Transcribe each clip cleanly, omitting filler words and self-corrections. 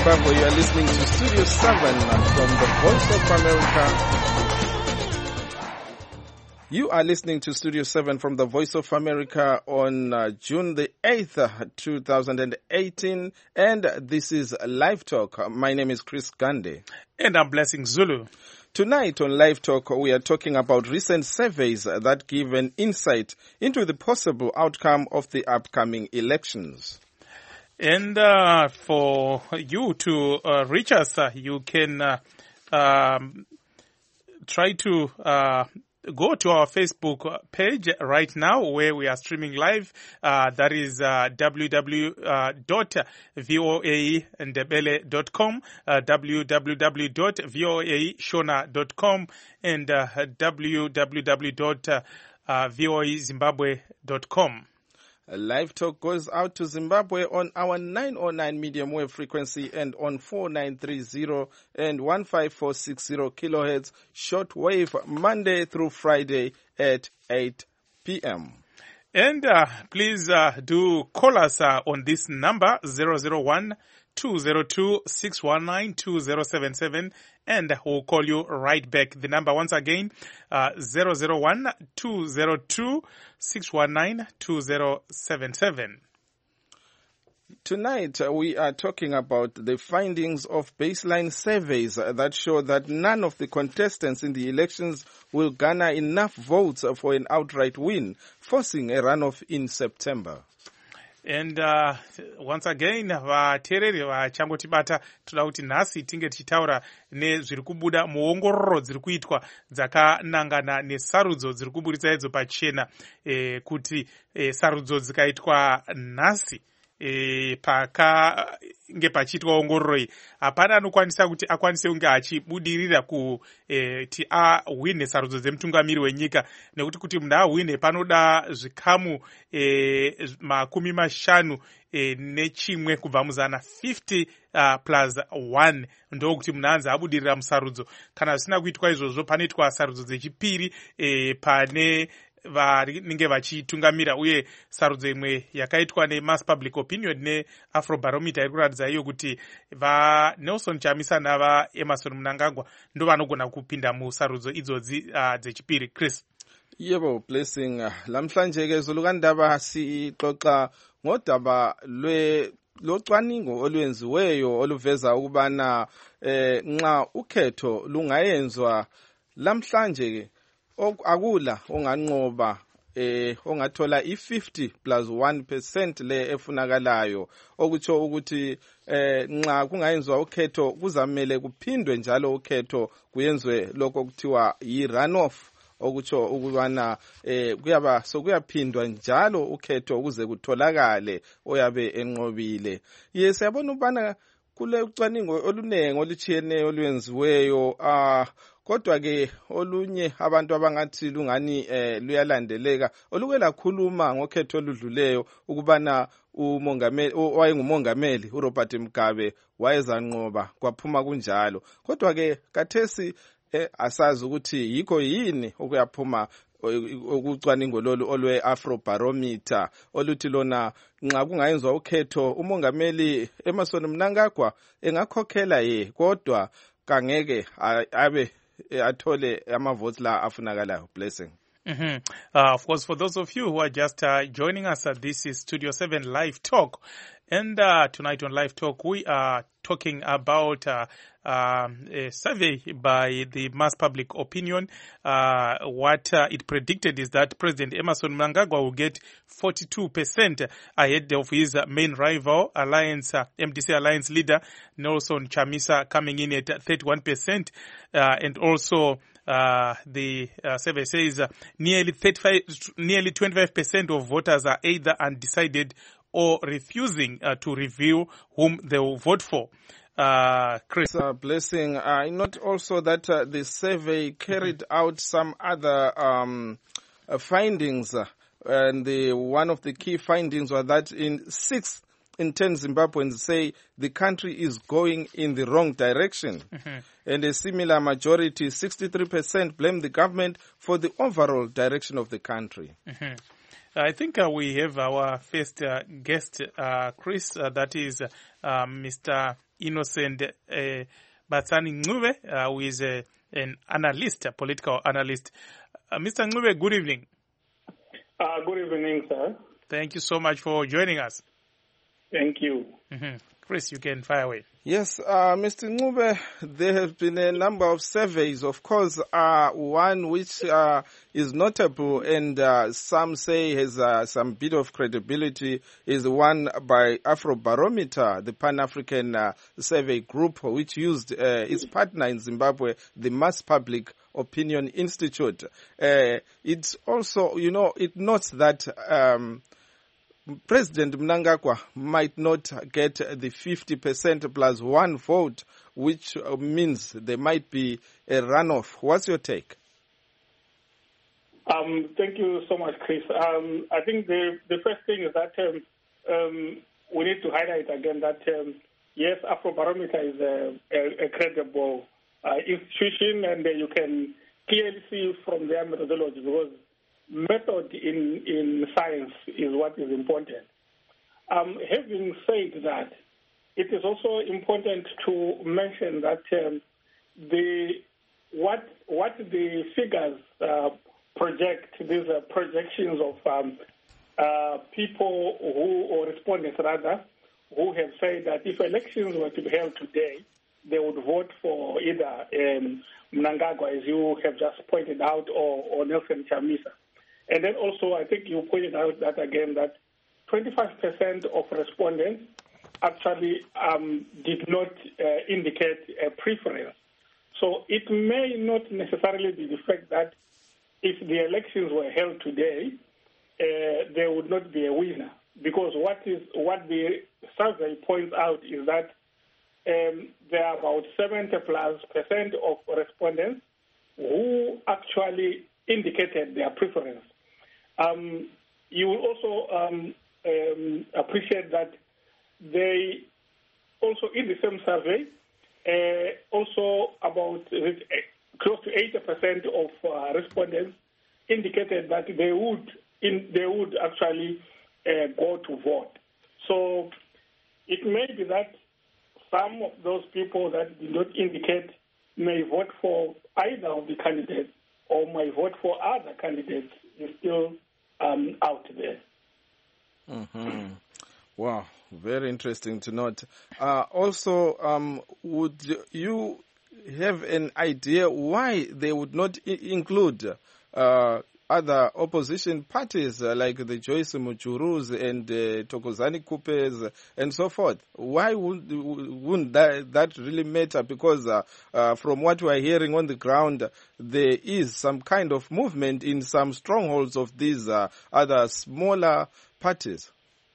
Zimbabwe. You are listening to Studio 7 from the Voice of America. You are listening to Studio 7 from the Voice of America on June the 8th, 2018. And this is Live Talk. My name is Chris Gande. And I'm Blessing Zulu. Tonight on Live Talk, we are talking about recent surveys that give an insight into the possible outcome of the upcoming elections. And for you to reach us, you can try to go to our Facebook page right now where we are streaming live. That is www.voandebele.com, www.voashona.com, and www.voazimbabwe.com. Live Talk goes out to Zimbabwe on our 909 medium wave frequency and on 4930 and 15460 kilohertz short wave Monday through Friday at 8 p.m. And please do call us on this number 001-202-619-2077, and we'll call you right back. The number once again, 001-202-619-2077. Tonight, we are talking about the findings of baseline surveys that show that none of the contestants in the elections will garner enough votes for an outright win, forcing a runoff in September. And once again, vateereri vachangotibata toda kuti nhasi tinge tichitaura nezviri kubuda muongororo dziri kuitwa dzakanangana nesarudzo dziri kuburitsa idzo pachena, kuti sarudzo dzikaitwa nhasi pakange pachiitwa ongororo iyi, hapana anokwanisa kuti akwanise kunge achibudirira kuti ahwine sarudzo dzemutungamiri wenyika, nekuti kuti munhu ahwine panoda zvikamu 50 nechimwe kubva muzana 50 plus 1 ndokuti munhu anzi abudirira musarudzo. Kana zvisina kuitwa izvozvo, panoitwa sarudzo dzechipiri pane vanenge vachitungamira, uye sarudzo imwe yakaitwa neMass Public Opinion neAfrobarometer iri kuratidza iyo kuti vaNelson Chamisa navaEmmerson Mnangagwa ndo vanogona kupinda musarudzo idzodzi dzechipiri. Chris. Yebo, Blessing. Lamhlanje ke zulukandaba sixoxa ngodaba locwaningo olwenziweyo oluveza ukubana nxa ukhetho lungayenzwa lamhlanje ke akula onganqoba ongathola i50 plus 1% le efunakalayo, okutsho ukuthi nxa kungayenzwa ukhetho kuzamele kuphindwe njalo ukhetho kuyenzwe lokho okuthiwa yi-runoff, okutsho ukubana kuyaphindwa njalo ukhetho ukuze kutholakale oyabe enqobile. Siyabona ukubana kule ucwaningo olunengi olutshiyeneyo olwenziweyo, kodwa ke olunye abantu abangathi lungani luyalandeleka oluke lakhuluma ngokhetho oludluleyo ukubana umongameli owayengumongameli uRobert Mugabe wayezanqoba kwaphuma kunjalo, kodwa ke kathesi asazi ukuthi yikho yini okuyaphuma ukucwaningo lolu olwe-Afrobarometer oluthi lona nxa kungayenzwa ukhetho umongameli Emmerson Mnangagwa engakhokhela kodwa kangeke abe athole amavotes la afunakalayo. Blessing. Of course, for those of you who are just joining us, this is Studio 7 Live Talk. And tonight on Live Talk, we are talking about a survey by the Mass Public Opinion. What it predicted is that President Emmerson Mnangagwa will get 42% ahead of his main rival, MDC Alliance leader Nelson Chamisa, coming in at 31%. And also the survey says nearly 25% of voters are either undecided or refusing to reveal whom they will vote for. Chris. Blessing. I note also that the survey carried out some other findings, and one of the key findings was that in 6 in 10 Zimbabweans say the country is going in the wrong direction. And a similar majority, 63%, blame the government for the overall direction of the country. I think we have our first guest, Chris, that is Mr. Innocent Batsani Ncube, who is an analyst, a political analyst. Mr. Ncube, good evening. Good evening, sir. Thank you so much for joining us. Thank you. Mm-hmm. Chris, you can fire away. Yes, Mr. Ncube, there have been a number of surveys. Of course, one which is notable and some say has some bit of credibility is one by Afrobarometer, the Pan-African survey group, which used its partner in Zimbabwe, the Mass Public Opinion Institute. It's also, it notes that President Mnangagwa might not get the 50% plus one vote, which means there might be a runoff. What's your take? Thank you so much, Chris. I think the first thing is that we need to highlight again that, yes, Afrobarometer is a credible institution, and you can clearly see from their methodology, because method in science is what is important. Having said that, it is also important to mention that what the figures project, these projections of people or respondents rather, who have said that if elections were to be held today, they would vote for either Mnangagwa, as you have just pointed out, or Nelson Chamisa. And then also, I think you pointed out that again, that 25% of respondents actually did not indicate a preference. So it may not necessarily be the fact that if the elections were held today, there would not be a winner. Because what the survey points out is that there are about 70+% of respondents who actually indicated their preference. You will also appreciate that they also, in the same survey, also about close to 80% of respondents indicated that they would actually go to vote. So it may be that some of those people that did not indicate may vote for either of the candidates or may vote for other candidates is still out there. Mm-hmm. Wow, very interesting to note. Also, would you have an idea why they would not include other opposition parties like the Joyce Muchurus and Thokozani Kupes and so forth? Why wouldn't that really matter? Because from what we are hearing on the ground, there is some kind of movement in some strongholds of these other smaller parties.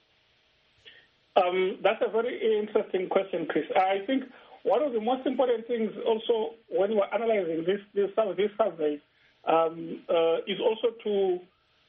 That's a very interesting question, Chris. I think one of the most important things also when we're analyzing this survey is also to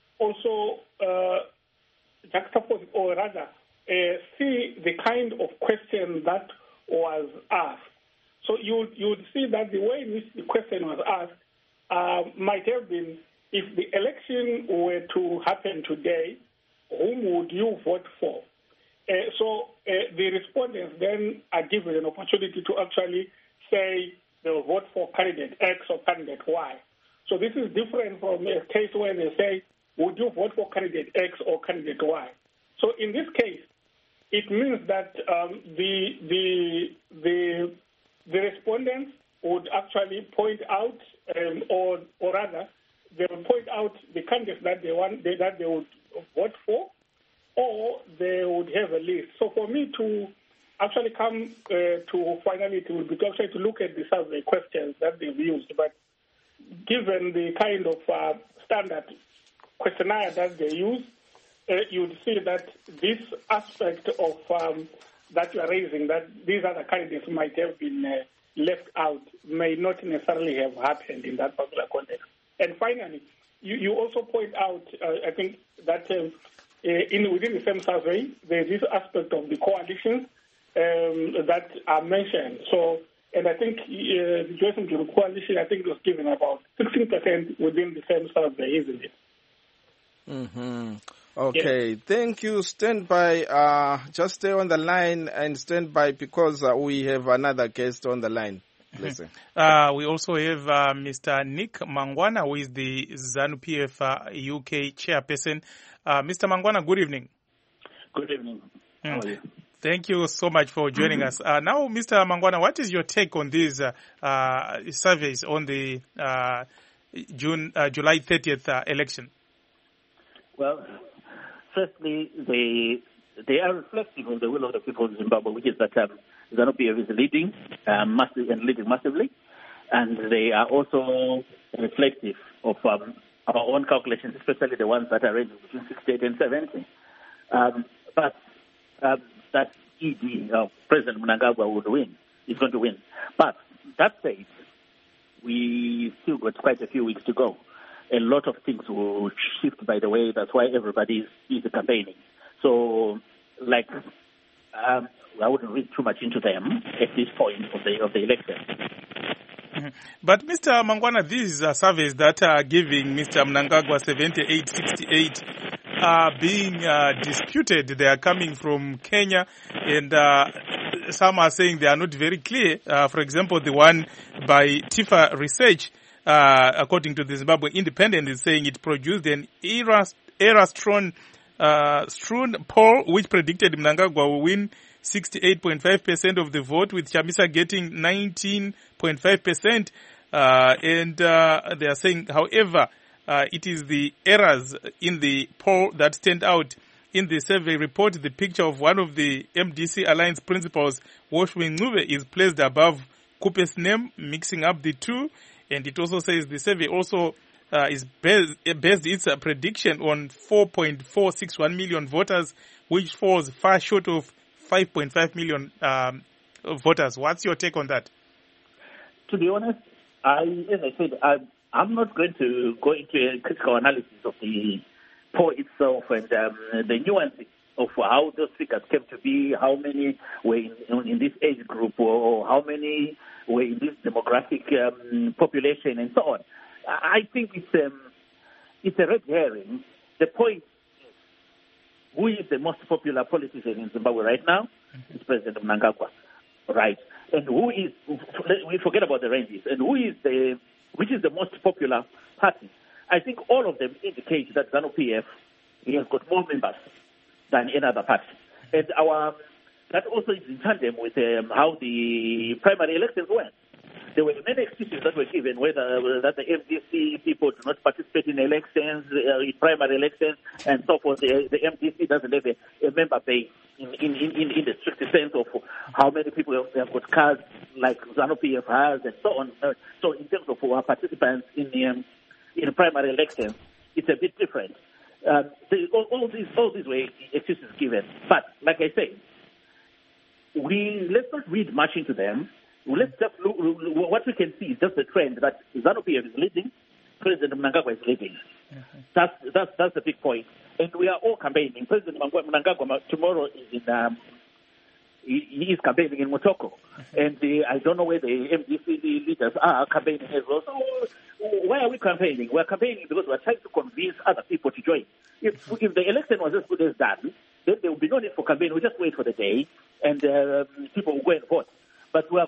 juxtapose, or rather see the kind of question that was asked. So you would see that the way in which the question was asked might have been, if the election were to happen today, whom would you vote for? So the respondents then are given an opportunity to actually say they'll vote for candidate X or candidate Y. So this is different from a case where they say, would you vote for candidate X or candidate Y? So in this case, it means that the respondents would actually point out, or rather, they would point out the candidates that they would vote for, or they would have a list. So for me to actually come to finality would be to actually to look at the survey questions that they've used. But given the kind of standard questionnaire that they use, you'd see that this aspect of that you are raising, that these other candidates might have been left out, may not necessarily have happened in that particular context. And finally, you also point out, I think, that within the same survey, there's this aspect of the coalitions that are mentioned. So, and I think the Joyce Muchuru coalition, I think it was given about 16% within the same survey, isn't it? Mm-hmm. Okay, thank you. Stand by. Just stay on the line and stand by because we have another guest on the line. Listen. We also have Mr. Nick Mangwana, who is the ZANU-PF UK chairperson. Mr. Mangwana, good evening. Good evening. How are you? Thank you so much for joining us. Now, Mr. Mangwana, what is your take on these surveys on the July 30th election? Well, firstly, they are reflective of the will of the people of Zimbabwe, which is that ZANU-PF is leading massively, and they are also reflective of our own calculations, especially the ones that are ranging between 68 and 70. But that ED, President Mnangagwa, would win. He's going to win. But that said, we still got quite a few weeks to go. A lot of things will shift, by the way. That's why everybody is campaigning. So, I wouldn't read too much into them at this point of the election. Mm-hmm. But Mr. Mangwana, these are surveys that are giving Mr. Mnangagwa 78, 68 are being disputed. They are coming from Kenya, and some are saying they are not very clear. For example, the one by Tifa Research, according to the Zimbabwe Independent, is saying it produced an error-strewn poll which predicted Mnangagwa will win 68.5% of the vote, with Chamisa getting 19.5%. And they are saying, however, it is the errors in the poll that stand out. In the survey report, the picture of one of the MDC Alliance principals, Woshwe Ncube, is placed above Kupe's name, mixing up the two. And it also says the survey also is based its prediction on 4.461 million voters, which falls far short of 5.5 million voters. What's your take on that? To be honest, as I said, I'm not going to go into a critical analysis of the poll itself and the nuances of how those figures came to be, how many were in this age group, or how many were in this demographic population, and so on. I think it's a red herring. The point is, who is the most popular politician in Zimbabwe right now? It's President Mnangagwa, right? And who is, we forget about the ranges, and which is the most popular party? I think all of them indicate that ZANU-PF has got more members than any other party. And that also is in tandem with how the primary elections went. There were many excuses that were given, whether that the MDC people do not participate in elections, in primary elections, and so forth. The MDC doesn't have a member base in the strict sense of how many people have got cards like ZANU-PF has, and so on. So in terms of our participants in primary elections, it's a bit different. All these were excuses given. But like I say, let's not read much into them. Let's just look, what we can see is just the trend that ZANU-PF is leading, President Mnangagwa is leading. Mm-hmm. That's the big point. And we are all campaigning. President Mnangagwa tomorrow is he is campaigning in Motoko. Mm-hmm. And I don't know where the MDC leaders are campaigning as well. So why are we campaigning? We're campaigning because we're trying to convince other people to join. If the election was as good as done, then there will be no need for campaign. We'll just wait for the day, and people will go and vote. But we are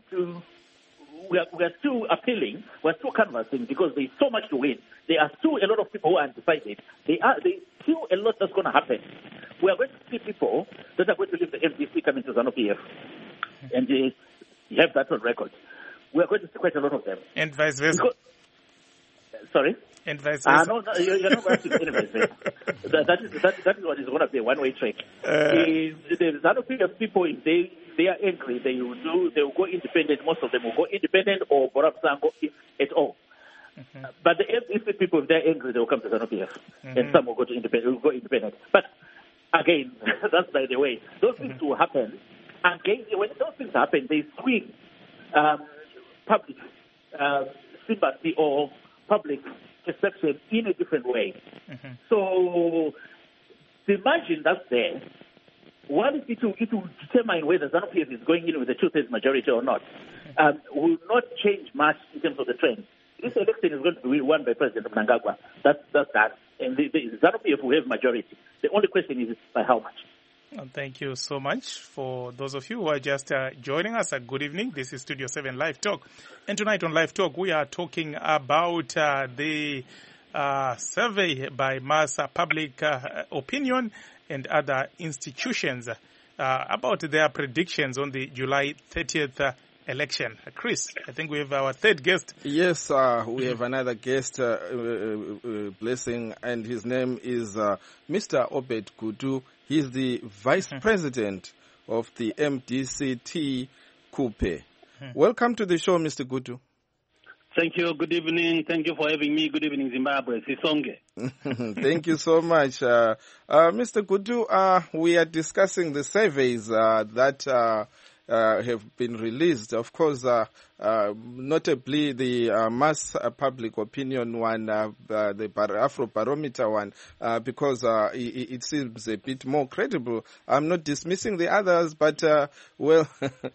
still appealing, we're still canvassing because there's so much to win. There are still a lot of people who are undecided. There's still a lot that's going to happen. We are going to see people that are going to leave the MDC coming to ZANU-PF. And you have that on record. We are going to see quite a lot of them. And vice versa. Sorry? And vice versa. No, you're not going to see any vice versa. That is what is going to be a one-way track. The ZANU-PF people, if they are angry, they will go independent. Most of them will go independent or Borab Sango, if at all. Mm-hmm. But the MDC people, if they're angry, they will come to ZANU-PF. Mm-hmm. And some will go independent. But again, that's by the way. Those things will happen. Again, when those things happen, they swing public sympathy or public perception in a different way. Mm-hmm. So the margin that's there, it will determine whether ZANU-PF is going in with a 2/3 majority or not. Will not change much in terms of the trend. This election is going to be won by President Mnangagwa. That's that. And the ZANU-PF will have majority. The only question is by how much. Thank you so much. For those of you who are just joining us, good evening. This is Studio 7 Live Talk. And tonight on Live Talk, we are talking about the survey by Mass Public Opinion and other institutions about their predictions on the July 30th election. Chris, I think we have our third guest. Yes, we have another guest, Blessing, and his name is Mr. Obed Gutu. He's the Vice President of the MDCT Kupe. Welcome to the show, Mr. Gutu. Thank you. Good evening. Thank you for having me. Good evening, Zimbabwe. Sisonge. Thank you so much. Mr. Gutu, we are discussing the surveys that have been released. Of course, notably the Mass Public Opinion one, the Afrobarometer one, because it seems a bit more credible. I'm not dismissing the others, but, well...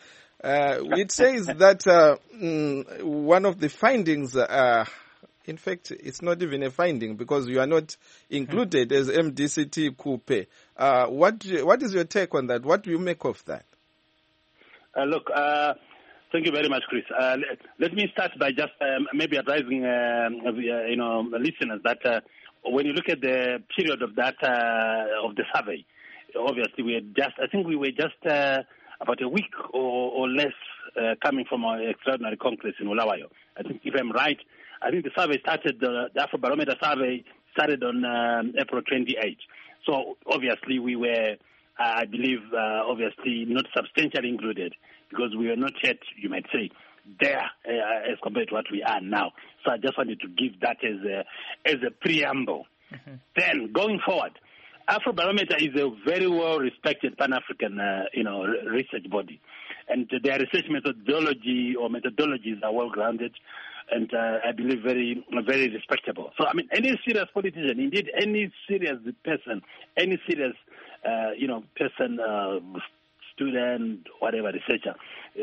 it says that one of the findings, in fact, it's not even a finding because you are not included as MDCT Kupe. What is your take on that? What do you make of that? Look, thank you very much, Chris. Let me start by just maybe advising listeners that when you look at the period of that of the survey, obviously we were just about a week or less coming from our extraordinary congress in Bulawayo. I think, if I'm right, I think the survey started, the Afrobarometer survey started on April 28th. So obviously we were, I believe, obviously not substantially included because we were not yet, you might say, there as compared to what we are now. So I just wanted to give that as a preamble. Then going forward, Afrobarometer is a very well-respected Pan-African, research body, and their research methodologies are well-grounded, and I believe very, very respectable. So, I mean, any serious politician, indeed, any serious person, any serious, person, student, whatever, researcher,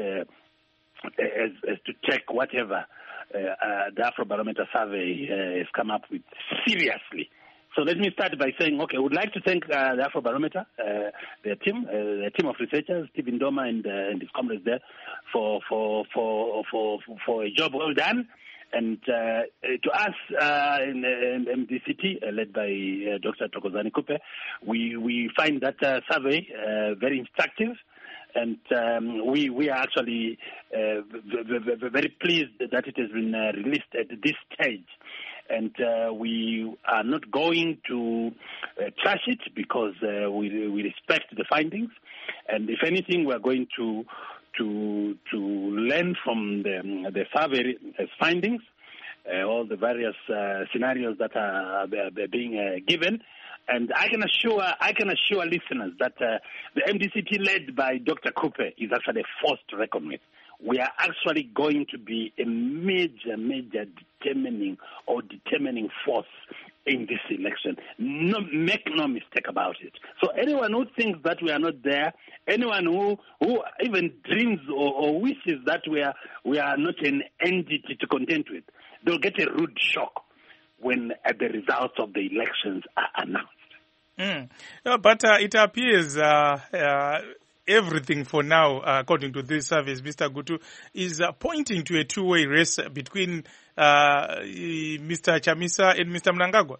as to check whatever the Afrobarometer survey has come up with seriously. So let me start by saying, okay, I would like to thank the Afrobarometer, their team of researchers, Stephen Doma and his comrades there, for a job well done. And to us in MDCT, led by Dr. Thokozani Kupe, we find that survey very instructive. And we are actually very pleased that it has been released at this stage. And we are not going to trash it because we respect the findings. And if anything, we are going to learn from the survey findings, all the various scenarios that are being given. And I can assure listeners that the MDCT led by Dr. Kupe is actually a force to reckon with. We are actually going to be a major determining force in this election. Make no mistake about it. So anyone who thinks that we are not there, anyone who even dreams or wishes that we are not an entity to contend with, they'll get a rude shock when the results of the elections are announced. But it appears everything for now, according to this service, Mr. Gutu, is pointing to a two-way race between Mr. Chamisa and Mr. Mnangagwa.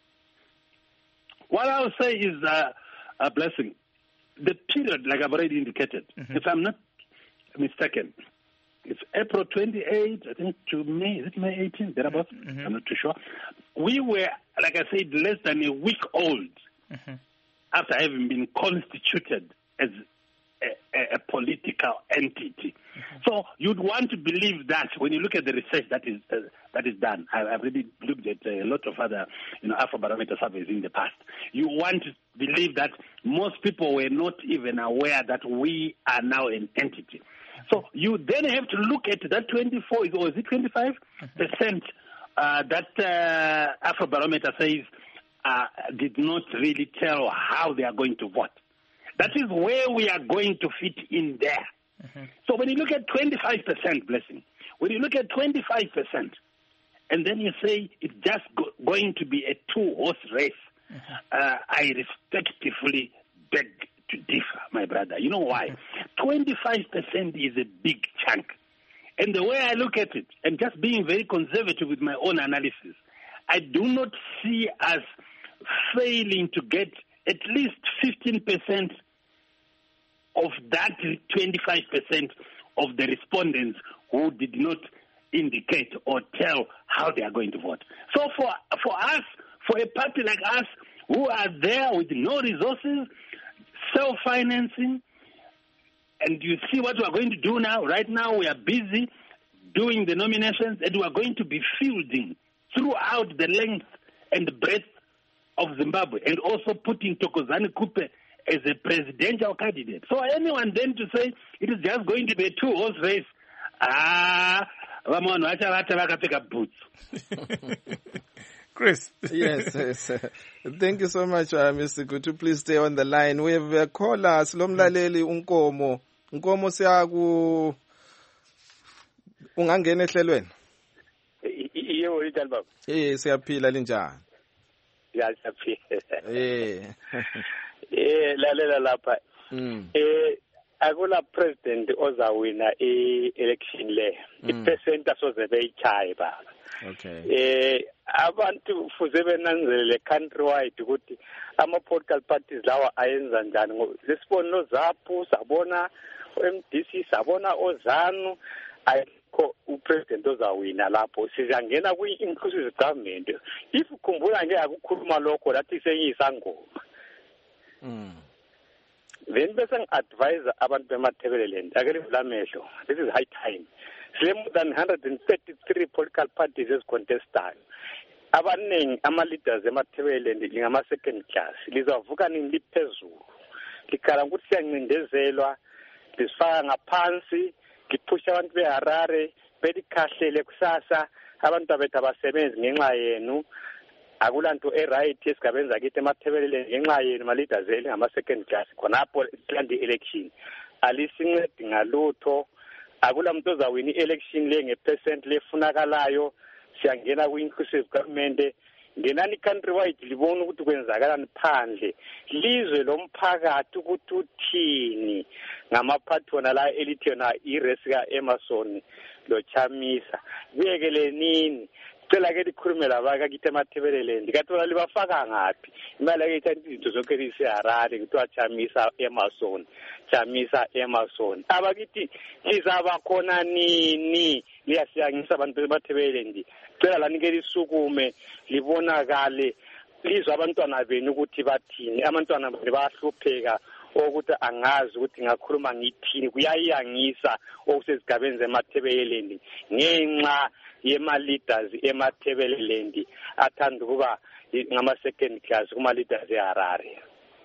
What I would say is a blessing. The period, like I've already indicated, if I'm not mistaken, it's April 28th, I think, to May. Is it May 18th? Thereabouts? I'm not too sure. We were, like I said, less than a week old after having been constituted as a political entity. So you'd want to believe that when you look at the research that is done. I've really looked at a lot of other Afrobarometer surveys in the past. You want to believe that most people were not even aware that we are now an entity. So you then have to look at that 24, or is it 25% that Afrobarometer says did not really tell how they are going to vote. That is where we are going to fit in there. So when you look at 25%, blessing, when you look at 25%, and then you say it just going to be a two-horse race, I respectfully beg to differ, my brother. You know why? 25% is a big chunk. And the way I look at it, and just being very conservative with my own analysis, I do not see us failing to get at least 15% of that 25% of the respondents who did not indicate or tell how they are going to vote. So for us, for a party like us, who are there with no resources, self-financing, and you see what we are going to do now. Right now we are busy doing the nominations, and we are going to be fielding throughout the length and the breadth of Zimbabwe, and also putting Thokozani Kupe as a presidential candidate. So anyone then to say it is just going to be a two-horse race, boots. Chris. Yes. Thank you so much, Mr. Gutu. Please stay on the line. We have a caller, Slomlaleli Unkomo. Unkomo siyaku ungangena ehlelweni. Yebo litali baba. Siyaphila linjani? Siyaphila. Lalela lapha. Akula president ozawina election le. I-percent asoze beyichaye baba. Okay. Abantu fuze benanzelele countrywide ukuthi ama-political parties lawa ayenza njani. Lesibona noZAPU, sabona MDC, sabona oZANU, ayikho upresident ozawina lapho. Sizangena kwi-inclusive government. If ukhumbula nje akukhuluma lokho lathi seyisangoma. Then bese ngi-advise abantu bemathebeleleni akele lamehlo. This is high time. More than 133 political parties ezicontestayo. Abaningi ama-leaders emathebeleleni ngama-second class. Lizavuka nini liphezulu. Likhala ukuthi siyancindezelwa, lisifaka ngaphansi, liphusha abantu beHarare, belikhahlele kusasa, abantu abethu abasebenzi ngenxa yenu. Akulanto e-right esigabeni zakithi emathebeleleni ngenxa yenu ma-leaders ngama-second class. Khonapho plan election. Alisincedi ngalutho. Akula muntu ozawina i-election le nge-percent lefunakalayo. Siyangena kwi-inclusive government. Ngenani countrywide libona ukuthi kwenzakalani phandle. Lizwe lomphakathi ukuthi uthini ngamaphathona la elithi yona iresi ka-Emerson lo Chamisa. Kuyekele nini? Cela ke likhulume laba kithi emathebeleleni. Ndikathola libafaka ngaphi? Imali yakithi izinto zonke lisiHarare kuthiwa Chamisa Emerson. Chamisa Emerson. Abakithi lizaba khona nini? Liyasiyangisa abantu emathebeleleni. Cela lanike lisukume libonakale lizwe abantwana benu ukuthi bathini. Abantwana bayahlupheka ukuthi angazi ukuthi ngakhuluma ngithini. Kuyayangisa okusezigabeni zemathebeleleni ngenxa yema-leaders emathebeleleni athanda ukuba ngama-second class kuma-leaders eHarare.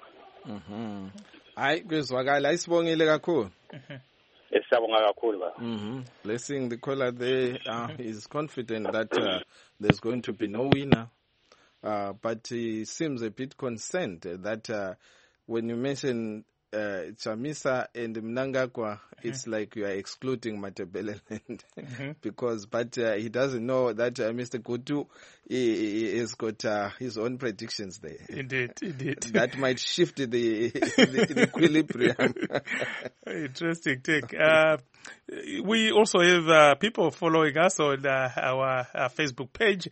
Hayi kwezwakala ayisibongile kakhulu. Siyabonga kakhulu ba. Blessing the caller there is confident that there's going to be no winner, but he seems a bit concerned that when you mention Chamisa and Mnangagwa, it's like you are excluding Matabeleland because, but he doesn't know that Mr. Gutu has got his own predictions there. Indeed. That might shift the equilibrium. Interesting take. We also have people following us on our Facebook page.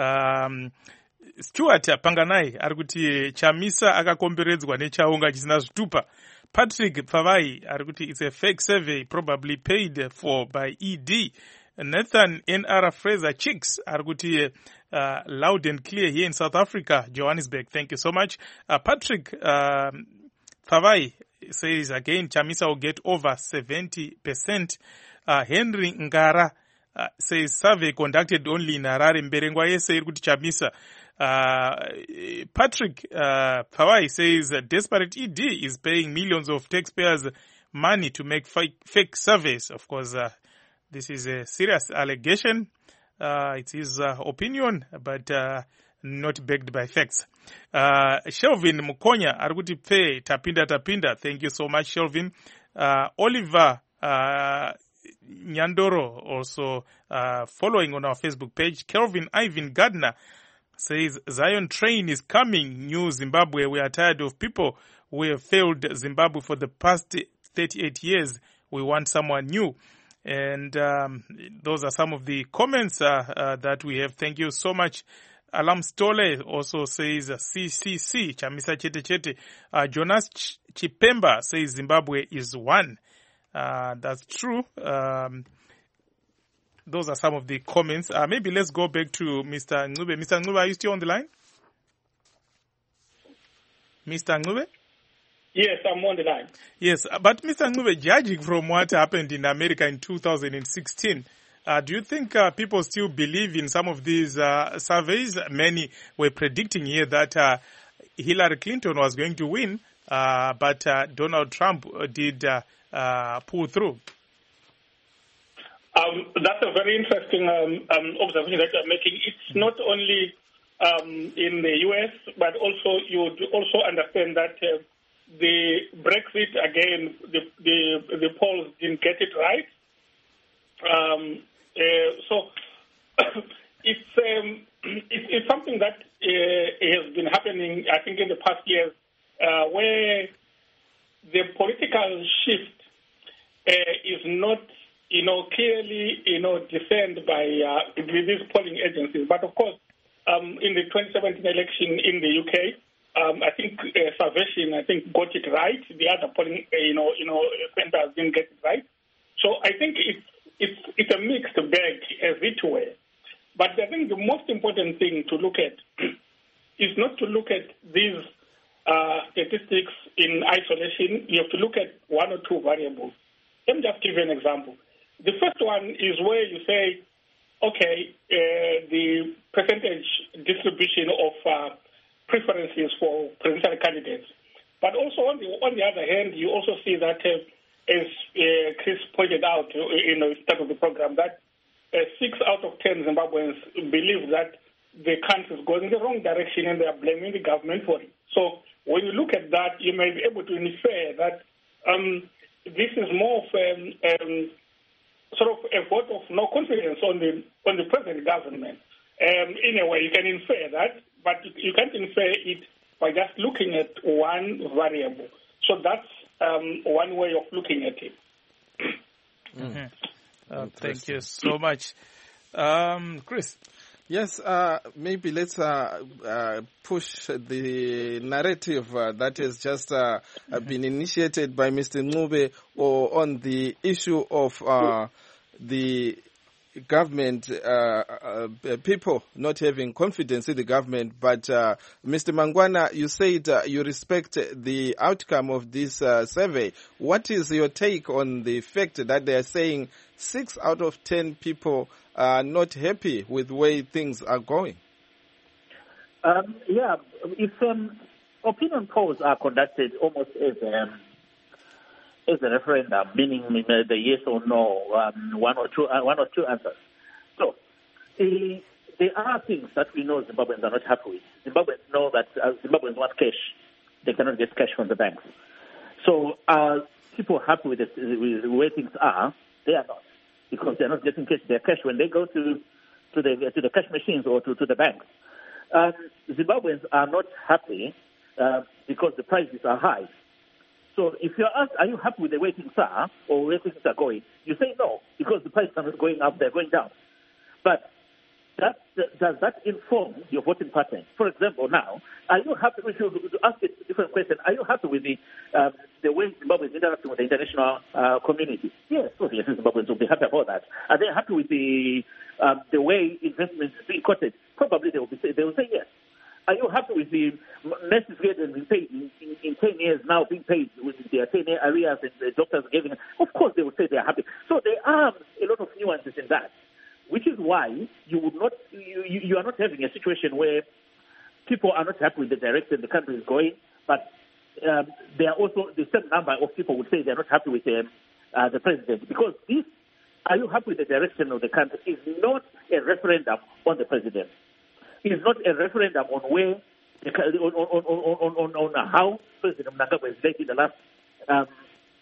Stuart Panganai arikuti Chamisa akakomberedzwa nechaunga chisina zvitupa. Patrick Pavai arikuti it's a fake survey probably paid for by ED. Nathan N.R. Fraser Chicks arikuti loud and clear here in South Africa, Johannesburg. Thank you so much. Patrick Pavai says again Chamisa will get over 70%. Henry Ngara says survey conducted only in Harare. Mberengwa yese irikuti Chamisa. Patrick Pawai says desperate ED is paying millions of taxpayers' money to make fake surveys. Of course, this is a serious allegation. It is opinion, but not backed by facts. Shelvin Mukonya, Arguti Pay, Tapinda. Thank you so much, Shelvin. Oliver Nyandoro, also following on our Facebook page. Kelvin Ivan Gardner says, Zion train is coming, new Zimbabwe. We are tired of people who have failed Zimbabwe for the past 38 years. We want someone new. And those are some of the comments that we have. Thank you so much. Alam Stole also says CCC, Chamisa Chete Chete. Jonas Chipemba says Zimbabwe is one. That's true. Those are some of the comments. Maybe let's go back to Mr. Ncube. Mr. Ncube, are you still on the line? Mr. Ncube? Yes, I'm on the line. Yes, but Mr. Ncube, judging from what happened in America in 2016, do you think people still believe in some of these surveys? Many were predicting here that Hillary Clinton was going to win, but Donald Trump did pull through. That's a very interesting observation that you're making. It's not only in the U.S., but also you also understand that the Brexit, again, the polls didn't get it right. So it's something that has been happening, I think, in the past years, where the political shift is not, clearly, discerned by these polling agencies. But of course, in the 2017 election in the UK, I think Salvation, got it right. The other polling, centers didn't get it right. So I think it's a mixed bag, as it were. But I think the most important thing to look at is not to look at these statistics in isolation. You have to look at one or two variables. Let me just give you an example. The first one is where you say, okay, the percentage distribution of preferences for presidential candidates. But also on the other hand, you also see that, as Chris pointed out, in the start of the program, that 6 out of 10 Zimbabweans believe that the country is going in the wrong direction and they are blaming the government for it. So when you look at that, you may be able to infer that this is more of sort of a vote of no confidence on the present government. In a way, you can infer that, but you can't infer it by just looking at one variable. So that's one way of looking at it. Thank you so much. Chris? Yes, maybe let's push the narrative that has just been initiated by Mr. Ncube or on the issue of the government, people not having confidence in the government. But Mr. Mangwana, you said you respect the outcome of this survey. What is your take on the fact that they are saying 6 out of 10 people are not happy with the way things are going? If opinion polls are conducted almost as a referendum, meaning the yes or no, one or two answers. So there are things that we know Zimbabweans are not happy with. Zimbabweans know that Zimbabweans want cash; they cannot get cash from the banks. So are people happy with the way things are? They are not, because they are not getting cash. Their cash when they go to the cash machines or to the banks. Zimbabweans are not happy because the prices are high. So if you're asked, are you happy with the way things are or where things are going, you say no, because the prices are not going up, they're going down. But does that inform your voting pattern? For example, now, are you happy, if you ask a different question, are you happy with the way Zimbabwe is interacting with the international community? Yes, obviously Zimbabweans will be happy about that. Are they happy with the way investments is being quoted? Probably they will say yes. Are you happy with the nurses getting paid in 10 years now, being paid with their 10-year arrears and the doctors giving? Of course, they will say they are happy. So there are a lot of nuances in that, which is why you are not having a situation where people are not happy with the direction the country is going, but there are also the same number of people would say they are not happy with the president, because this, are you happy with the direction of the country, is not a referendum on the president. It is not a referendum on where on how President Mnangagwa is led in the last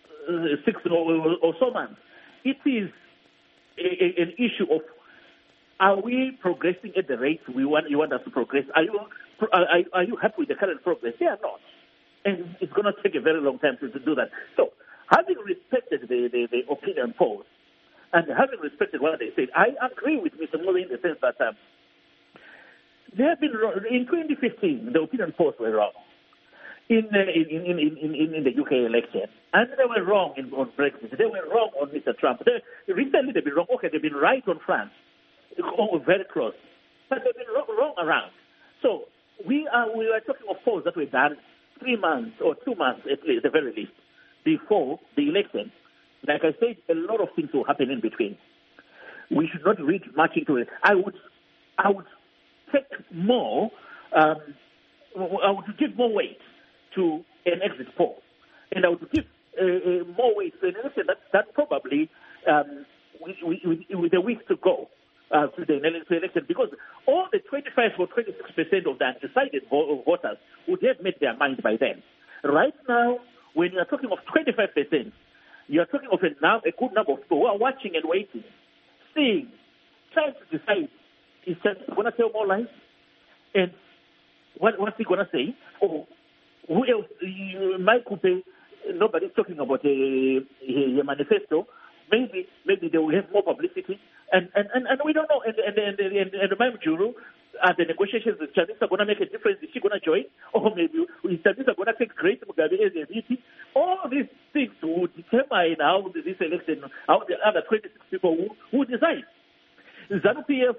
6 or so months. It is an issue of are we progressing at the rate you want us to progress? Are you happy with the current progress? They are not. And it's going to take a very long time to do that. So, having respected the opinion polls and having respected what they said, I agree with Mr. Mule in the sense that they have been wrong. In 2015, the opinion polls were wrong in the UK election, and they were wrong on Brexit. They were wrong on Mr. Trump. Recently, they've been wrong. Okay, they've been right on France. Oh, very close, but they've been wrong around. So we are talking of polls that were done 3 months or 2 months at least, at the very least, before the election. Like I said, a lot of things will happen in between. We should not read much into it. I would take more. I would give more weight to an exit poll, and I would give more weight to an election that probably with a week to go to the election, because all the 25 or 26% of the undecided voters would have made their mind by then. Right now, when you are talking of 25%, you are talking of a good number of people who are watching and waiting, seeing, trying to decide, is he going to tell more lies? And what's he going to say? Or who else? Mike Coupe, nobody's talking about a manifesto. Maybe they will have more publicity. And we don't know. And Mike Juru, are the negotiations with Chamisa going to make a difference? Is she going to join? Or maybe is Chamisa going to take Grace Mugabe as a VP? All these things will determine how this election, how the other 26 people who decide. ZANU-PF,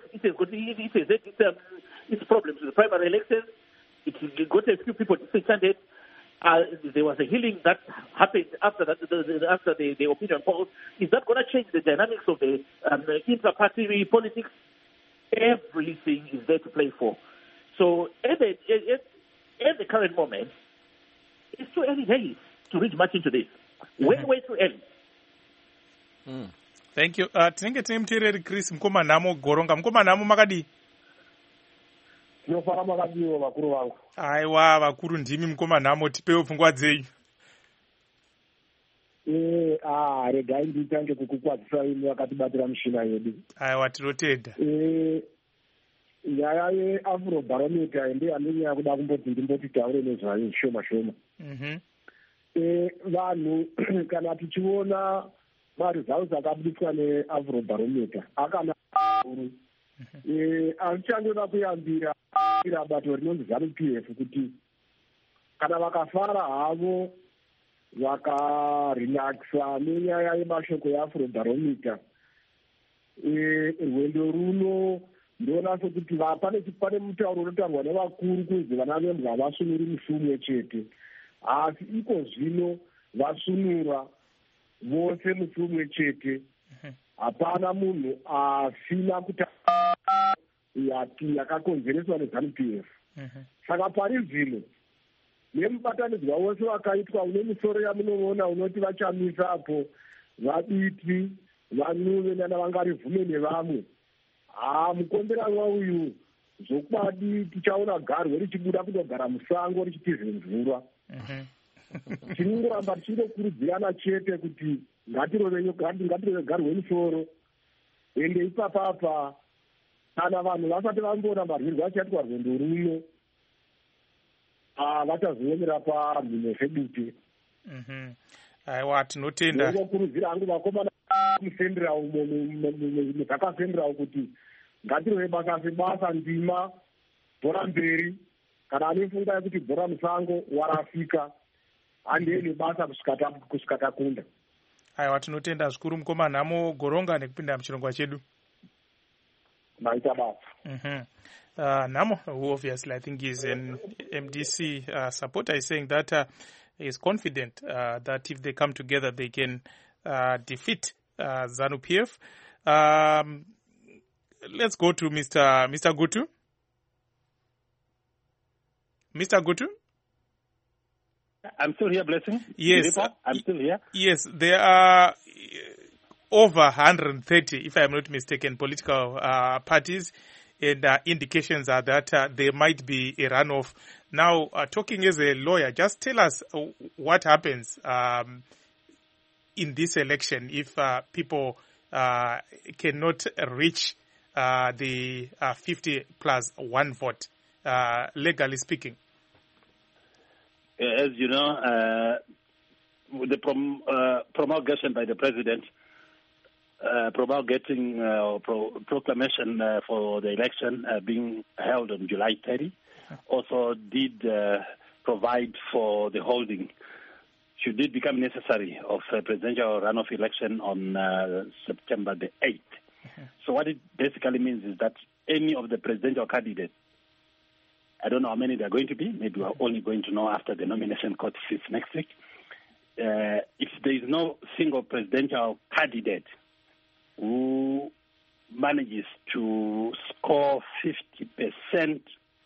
it's problems with the primary elections. It got a few people dissented. There was a healing that happened after the opinion polls. Is that going to change the dynamics of the inter-party politics? Everything is there to play for. So at the current moment, it's too early days to read much into this. Way too early. Thank you. Tinenge tine muteereri Chris Mukomanhamo Goronga. Mukomanhamo makadi? Tinofara makadiwo vakuru vangu. Aiwa, vakuru ndimi Mukomanhamo, tipewo pfungwa dzenyu. Regai nditange kukukwadzisa imi vakatibatira mushina yedu. Aiwa, tinotenda. Nyaya yeAfrobarometer ndeyandonyanya kuda kumboti ndimboti taure nezvayo shoma shoma. Vanhu kana tichiona maresults akabudiswa neAfrobarometer akanaka huru. Atichandoda kuyambira bato rinonzi ZANU-PF kuti kana vakafara havo vakarelaxa nenyaya yemashoko yeAfrobarometer, rwendo runo ndoona sokuti pane mutauro unotaurwa nevakuru kunzi vana vembwa vasunuri musumwe chete, asi iko zvino vasunura vose musumwe chete. Hapana munhu asina yakakonzereswa neZANU-PF. Saka pari zvino nemubatanidzwa wose wakaitwa une misoro yamunoona unoti vachamisa apo vaditi vanuve nana vangarivume nevamwe, mukomberanwa uyu zvokwadi tichaona garwe richibuda kutogara musango richitize mvura. Tinongoramba tichinokurudzirana chete kuti ngatirove garwe musoro, ende ipapapa kana vanhu vasati vamboona marwirwo achaitwa rwendo runo vachazoonera pamhino zvedute. Aiwa, tinotenda. Ndinokurudzira hangu vakomana musendera umo muzakasenderawo kuti ngatirove basa sebasa, ndima bhora mberi. Kana anefunga yekuti bhora musango warafika, handieni basa kusvika takunda. Aiwa, tinotenda zvikuru Mukomanhamo Goronga nekupinda muchirongwa chedu. Maita basa. Namo, who obviously I think is an MDC supporter, is saying that he is confident that if they come together, they can defeat ZANU-PF. Let's go to Mr. Gutu. Mr. Gutu? I'm still here, Blessing. Yes. I'm still here. Yes, there are over 130, if I'm not mistaken, political parties, and indications are that there might be a runoff. Now, talking as a lawyer, just tell us what happens in this election if people cannot reach the 50 plus 1 vote, legally speaking? As you know, the promulgation by the president, promulgating proclamation for the election being held on July 30, also did provide for the holding, should it become necessary, of a presidential runoff election on September the 8th. So what it basically means is that any of the presidential candidates, I don't know how many there are going to be, maybe we're only going to know after the nomination court sits next week. If there is no single presidential candidate who manages to score 50%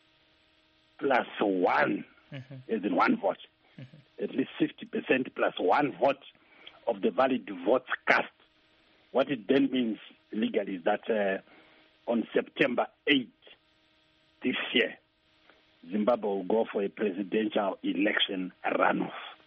plus 1, as in 1 vote, at least 50% plus 1 vote of the valid votes cast, what it then means legally is that on September 8th this year, Zimbabwe will go for a presidential election runoff.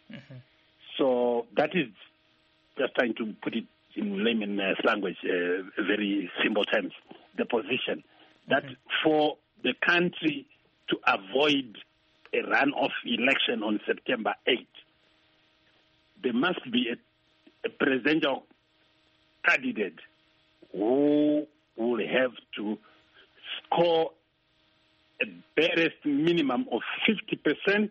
So that is, just trying to put it in layman's language, very simple terms, the position that for the country to avoid a runoff election on September 8th, there must be a presidential candidate who will have to score a barest minimum of 50%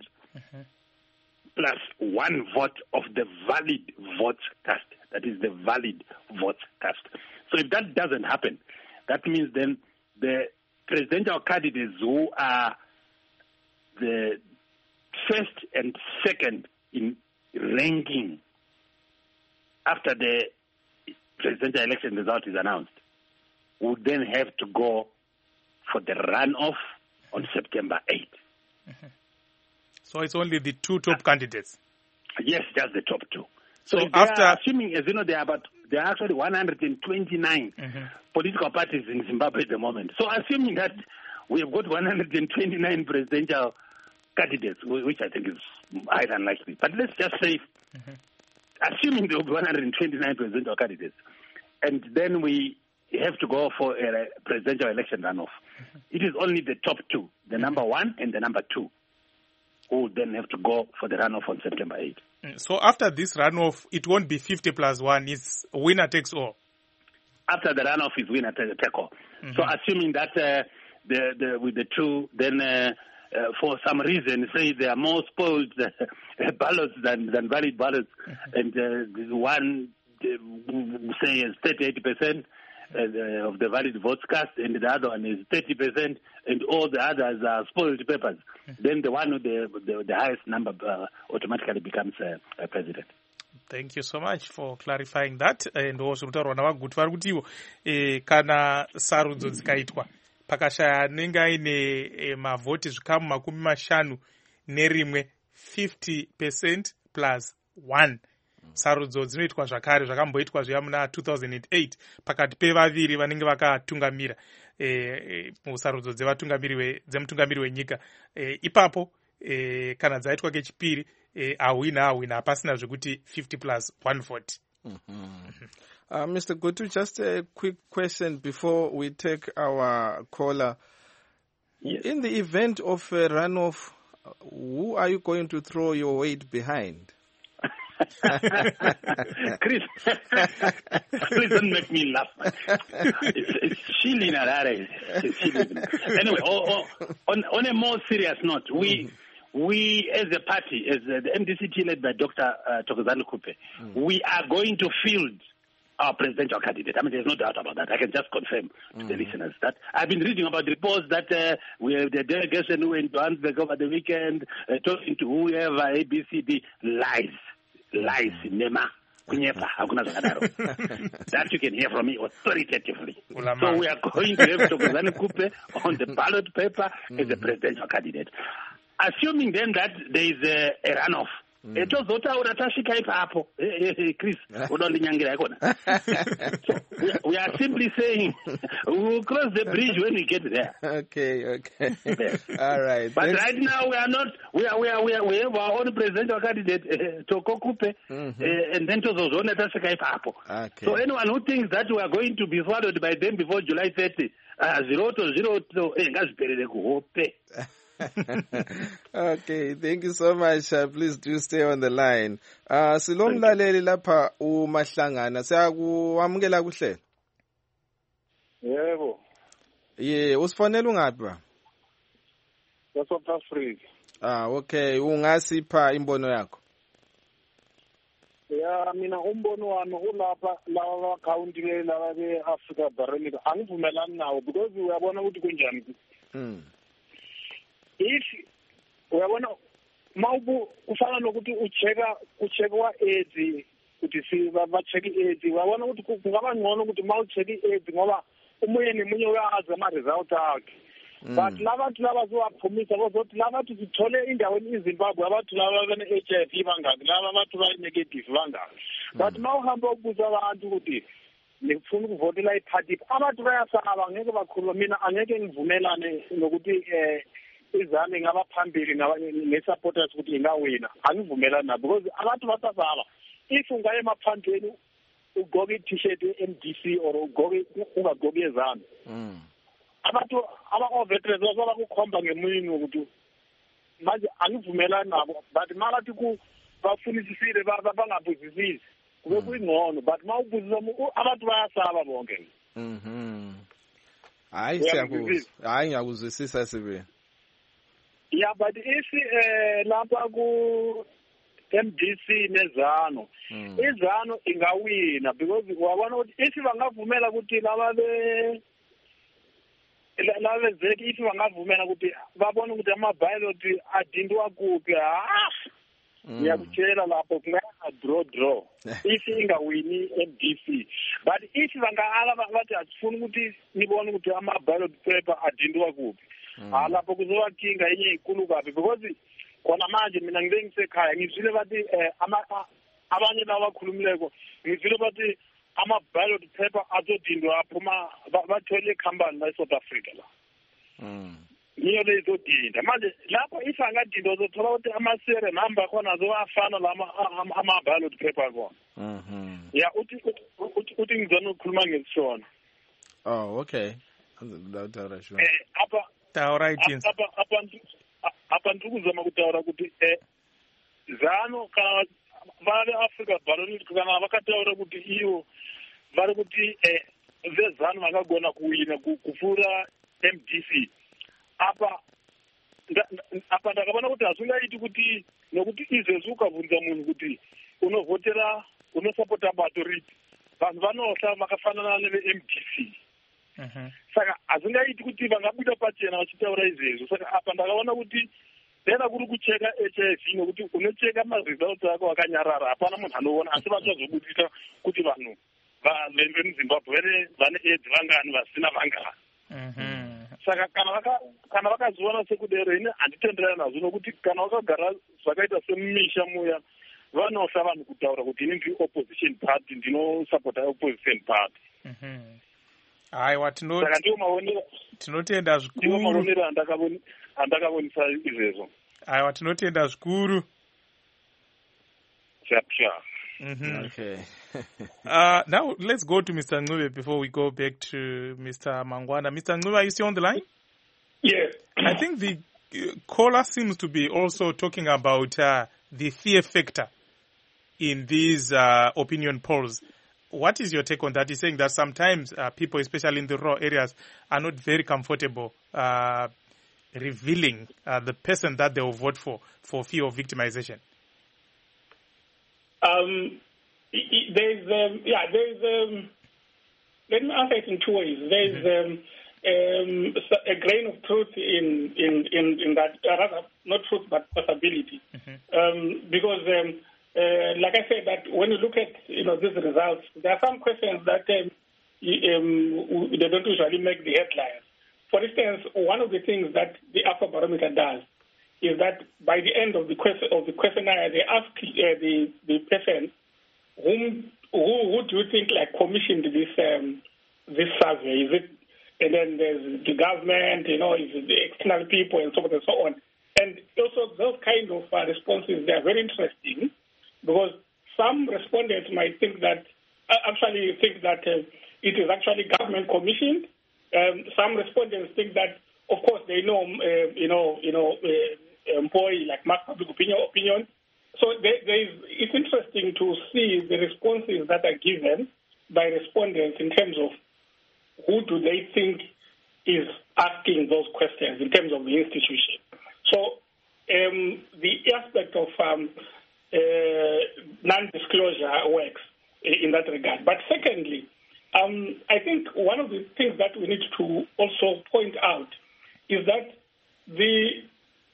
plus 1 vote of the valid votes cast. That is the valid votes cast. So if that doesn't happen, that means then the presidential candidates who are the first and second in ranking after the presidential election result is announced would then have to go for the runoff on September 8th. So it's only the 2 top candidates? Yes, just the top 2. So after assuming, as you know, there are actually 129 political parties in Zimbabwe at the moment. So assuming that we have got 129 presidential candidates, which I think is highly unlikely. But let's just say, assuming there will be 129 presidential candidates, and then we have to go for a presidential election runoff, it is only the top 2, the number 1 and the number 2, who then have to go for the runoff on September 8th. So after this runoff, it won't be 50 plus 1, it's winner takes all. After the runoff is winner take all. So assuming that with the 2, then for some reason, say there are more spoiled ballots than valid ballots, and one, say, is 38%, of the valid votes cast, and the other one is 30%, and all the others are spoiled papers. Then the one with the highest number automatically becomes a president. Thank you so much for clarifying that. And also mutaura navaguti vari kutiwo kana sarudzo dzikaitwa pakashaya anenge aine mavhoti zvikamu 50 50% plus 1. Sarudzo dzinoitwa zvakare zvakamboitwa zviya muna 2008 pakati pevaviri vanenge vakatungamira musarudzo dzemutungamiri wenyika. Ipapo kana dzaitwa kechipiri awina hapasina zvekuti 50 plus 1 vote. Mr. Gutu, just a quick question before we take our caller. Yes. In the event of a runoff, who are you going to throw your weight behind? Chris, please don't make me laugh. It's chilling at that. Anyway, on a more serious note, we as a party, as the MDCT led by Dr. Thokozani Kupe, we are going to field our presidential candidate. I mean, there's no doubt about that. I can just confirm to the listeners that I've been reading about reports that we have the delegation who went to Johannesburg over the weekend, talking to whoever, ABCD, lies, Nema, Kunyepa, that you can hear from me authoritatively. So we are going to have Thokozani Kupe on the ballot paper as a presidential candidate. Assuming then that there is a runoff, Chris, we are simply saying we will cross the bridge when we get there. Okay. All right. But right now we are not. We have our own presidential candidate, Toko Kupe, and then Tozozone Tashikai Papo. So anyone who thinks that we are going to be swallowed by them before July 30, ziroto ngazviperere kuhope. Okay, thank you so much. Please do stay on the line. Silomlaleli lapha uMahlangana. Siyakuamukela kuhle. Yebo. Yeah, usifonela ungaphi ba? South Africa. Okay, ungasipha imbono yakho. Ya mina umbono wami ulapha laba account laba beAfrica Barometer angivumelani nawo because uyabona ukuthi kunjani. If uyabona mawubu kufana nokuthi ucheka wa AIDS ukuthi si ba-check AIDS uyabona ukuthi kungaba ngcono ukuthi mawucheck AIDS ngoba umunye nemunye uyazi ama-result akhe. But labantu laba zowaphumisa bozothi labantu sithole indaweni eZimbabwe abantu laba bane-HIV bangaki laba abantu ba-negative bangaki. But mawuhamba ukubuza abantu ukuthi ngifuna ukuvotela iparty abantu bayasaba ngeke bakhuluma mina angeke ngivumelane nokuthi izami ngaba phambili nge-supporters ukuthi ingawina angivumelani nabo because abantu basasaba if ungaye emaphandleni ugqoke i-t-shirt ye-MDC or ungagqoki ezami abantu aba-veterans bazobakukhomba ngemunini wokuthi manje angivumelani nabo but malathi bafunisisile bangabuzisisi kube kuyingcono but ma ubuzisa abantu bayasaba bonke. Hayi siyakuzwa. Hayi ngiyakuzwisisa sibe. Yeah, but if lapha ku MDC nezano izano ingawina because wabona ukuthi if bangavumela ukuthi laba zeki if bangavumela ukuthi babone ukuthi ama-ballot adindwa kuphi ngiyakutshela lapho kunga draw if ingawini MDC but if bangaala bathi asifuni ukuthi nibone ukuthi ama-ballot paper adindwa kuphi lapho kuzoba kinga enye inkulu kabi because khona manje mina ngibe ngisekhaya ngizwile bathi abanye laba bakhulumileko ngizwile bathi ama-ballot paper azodindwa aphuma bathole ikhampani la-South Africa la niyo le izodinda manje lapho if angadinda uzothola ukuthi ama-serial number akhona azowafana la ama-ballot paper akhona ya uthi ngizona ukukhuluma ngesishona. Oh, okay. Abantu kuzama kutaura kuti zano kana vale Africa Barometer kana vakataura kuti iwo vari kuti vezano vakagona kuwina kupfuura MDC apa ndakavona kuti hazvingaiti kuti nokuti izvezvi ukabvunza munhu kuti unovhotera unosapota bato ripi vanhu vanosha vakafanana neve-MDC saka hazvingaiti kuti vangabuda pachena vachitaura izvezvo saka apa ndakaona kuti dera kuri kucheka HIV nokuti unocheka maresults ako akanyarara hapana munhu anoona asi vachazobudisa kuti vanhu vemuzimbabwe vane AIDS vangani vasina vangani saka kana vakaziona sekudero ini handitenderani nazvo nokuti kana vakagara zvakaita semumisha muya vanosha vanhu kutaura kuti ini ndiri opposition party ndinosapota opposition party. Aiwa tinotenda zvikuru maonero andakavonisa izvezvo. Aiwa tinotenda zvikuru. Okay. Now let's go to Mr. Ncube before we go back to Mr. Mangwana. Mr. Ncube, are you still on the line? Yes. I think the caller seems to be also talking about the fear factor in these opinion polls. What is your take on that? He's saying that sometimes people, especially in the rural areas, are not very comfortable revealing the person that they will vote for fear of victimization. Let me answer it in two ways. There's a grain of truth in that, rather not truth but possibility, because like I said, that when you look at these results, there are some questions that they don't usually make the headlines. For instance, one of the things that the Afrobarometer does is that by the end of the questionnaire, they ask the person, who do you think commissioned this survey? Is it, and then there's the government, is it the external people, and so on and so on. And also those kind of responses, they are very interesting because some respondents might think that it is actually government commissioned, some respondents think that, of course, they know, employee like mass public opinion. So it's interesting to see the responses that are given by respondents in terms of who do they think is asking those questions in terms of the institution. So the aspect of non-disclosure works in that regard. But secondly, I think one of the things that we need to also point out is that the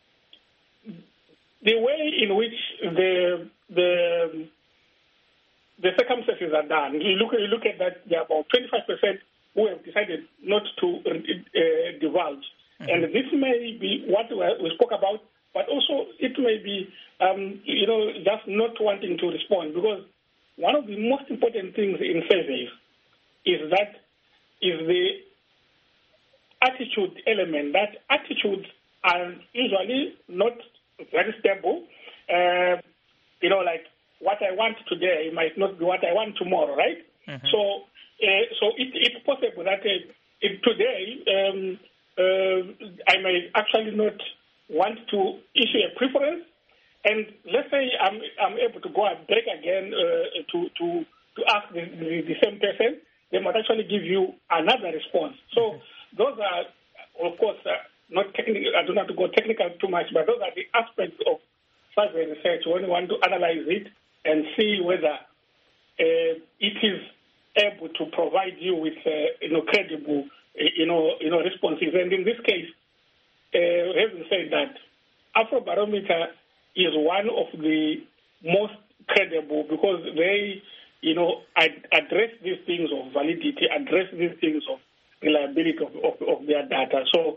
way in which the circumstances are done, you look at that there are about 25% who have decided not to divulge. Mm-hmm. And this may be what we spoke about, but also it may be, just not wanting to respond, because one of the most important things in surveys is the attitude element. That attitudes are usually not very stable. Like what I want today might not be what I want tomorrow, right? Mm-hmm. So it's possible that today I may actually not want to issue a preference, and let's say I'm able to go and break again to ask the same person. They might actually give you another response. So those are, of course, not technical. I don't have to go technical too much, but those are the aspects of survey research when you want to analyze it and see whether it is able to provide you with credible responses. And in this case, having said that, Afrobarometer is one of the most credible because they address these things of validity, address these things of reliability of their data. So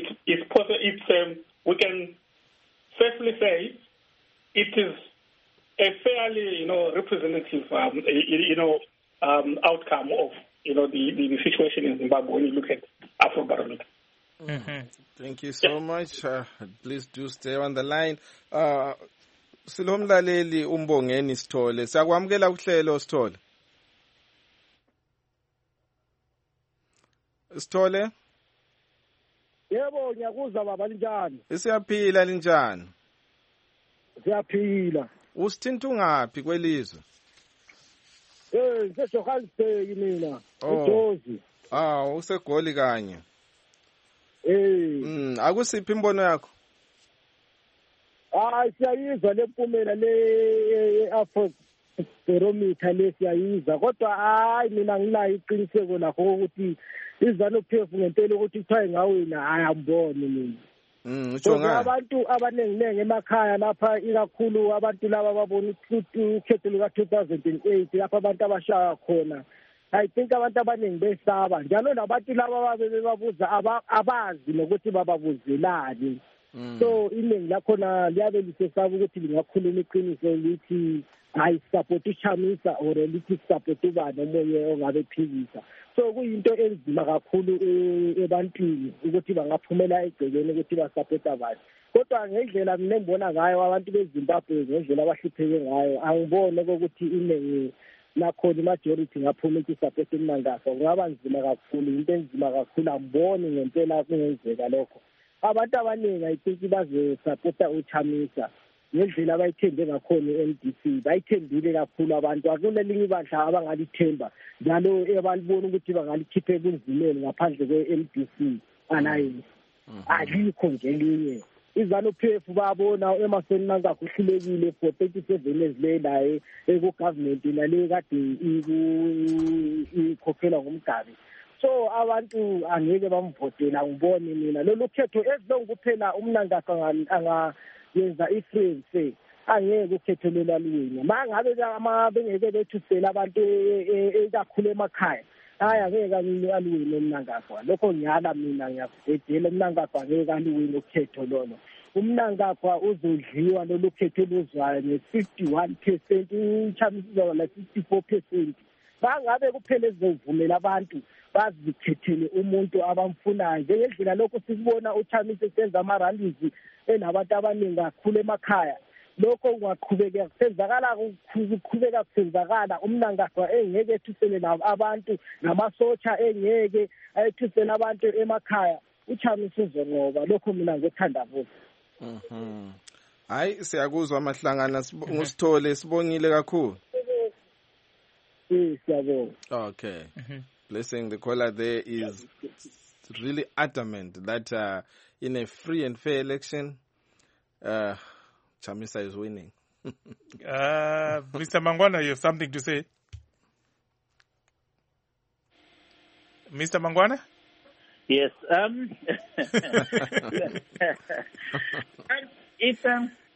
we can safely say it is a fairly representative outcome of the situation in Zimbabwe when you look at Afrobarometer. Mm-hmm. Thank you so much. Please do stay on the line. Silomlaleli umbongeni Sithole. Siyakwamukela kuhlelo Sithole. Sithole? Yebo, ngiyakuzwa baba linjani? Siyaphila linjani? Siyaphila. Usithinta ungaphi kwelizwe? NgiseJohannesburg mina. eJozi. Usegoli kanye. Akusiphi imbono yakho? Siyayizwa lempumela le Afrobarometer lesiyayizwa, kodwa mina ngilayo iqiniseko lakho ukuthi iZANU-PF ngempela ukuthi kuthiwa ngawina ayamboni mina. Abantu abanenginenge emakhaya lapha, ikakhulu abantu laba ababona ukhetho luka-2008 lapha abantu abashaya khona, I think abantu abaningi besaba njalo nabantu laba bebabuza abazi nokuthi bababuzelani. So iningi lakhona liyabe lisesaba ukuthi lingakhuluma iqiniso lithi hayi support uChamisa or lithi support ubani omunye ongabe phikisa. So kuyinto enzima kakhulu ebantwini ukuthi bangaphumela egcekeni ukuthi basupport abantu. Kodwa ngendlela mina ngibona ngayo abantu beZimbabwe ngendlela abahlupheke ngayo, angibone ukuthi iningi nakhona imajority ngaphuma support uMnangagwa kungaba nzima kakhulu, into enzima kakhulu, angiboni ngempela kungenzeka lokho. Abantu abaningi I think baze-supporta uChamisa ngendlela abayithembe ngakhona i-MDC, bayithembile kakhulu abantu. Akunelinye ibandla abangalithemba njalo ebalibona ukuthi bangalikhiphe kunzimeni ngaphandle kwe-MDC alliance. Alikho nje elinye. iZANU-PF babona eMaseni Mnangagwa uhlulekile for 37 years naye ekugovernment nale kade ikhokhelwa ngumgabi. So abantu angeke bamvotela, ngibone mina lolu khetho ezilonge kuphela uMnangagwa angayenza iframe angeke ukhetho lelaluwina. Mangabe bengeke bethusela abantu ekakhulu emakhaya, angeke aluwine uMnangagwa. Lokho ngiyala mina, ngiyakudedela uMnangagwa angeke aluwine ukhetho lolo. uMnangagwa uzodliwa lolu khetho oluzwayo nge-51%, uChamisa uzaba la 54%. Bangabe kuphela ezovumela abantu bazikhethele umuntu abamfunayo njengendlela lokho sikubona uChamisa esenza ama-rallies enabantu abaningi kakhulu emakhaya. lokho kungaqhubeka kusenzakala umnangagwa engeke ethusele abantu namasotsha engeke ayethusele abantu emakhaya uChamisa uzonqoba lokho mina ngothandabuza. Hayi siyakuzwa Mahlangana ngusithole sibongile kakhulu. Siyabonga. Okay. Blessing, the caller there is really adamant that in a free and fair election Chamisa is winning. Mr. Mangwana, you have something to say? Mr. Mangwana? Yes. If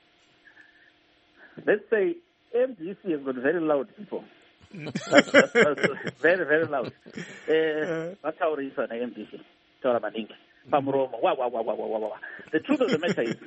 let's say MDC has got very loud people. That's very, very loud. That's how it is on MDC. The truth of the matter is,